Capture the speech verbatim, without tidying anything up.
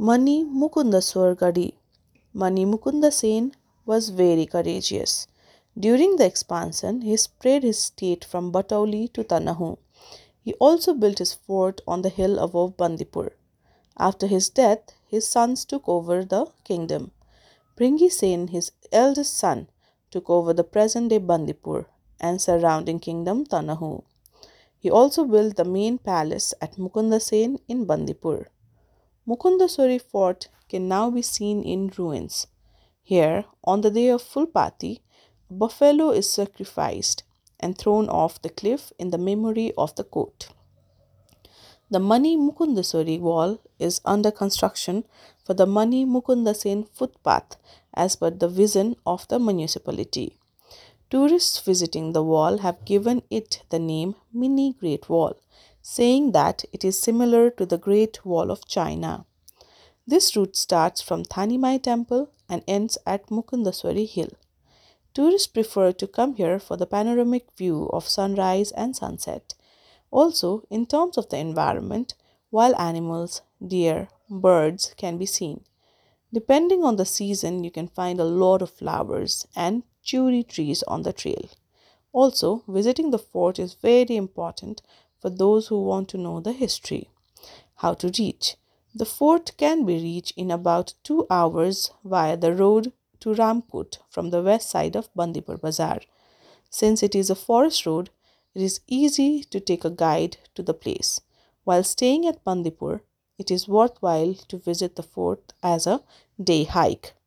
Mani Mukundaswar Gadi. Mani Mukunda Sen was very courageous. During the expansion, he spread his state from Batauli to Tanahu. He also built his fort on the hill above Bandipur. After his death, his sons took over the kingdom. Bringi Sen, his eldest son, took over the present day Bandipur and surrounding kingdom Tanahu. He also built the main palace at Mukunda Sen in Bandipur. Mukundaswari fort can now be seen in ruins. Here, on the day of Fulpati, a buffalo is sacrificed and thrown off the cliff in the memory of the court. The Mani Mukundaswari wall is under construction for the Mani Mukundasen footpath as per the vision of the municipality. Tourists visiting the wall have given it the name Mini Great Wall, saying that it is similar to the Great Wall of China. This route starts from Thanimai Temple and ends at Mukundaswari Hill. Tourists prefer to come here for the panoramic view of sunrise and sunset. Also, in terms of the environment, wild animals, deer, birds can be seen. Depending on the season, you can find a lot of flowers and cherry trees on the trail. Also, visiting the fort is very important for those who want to know the history. How to reach? The fort can be reached in about two hours via the road to Ramkot from the west side of Bandipur Bazar. Since it is a forest road, it is easy to take a guide to the place. While staying at Bandipur, it is worthwhile to visit the fort as a day hike.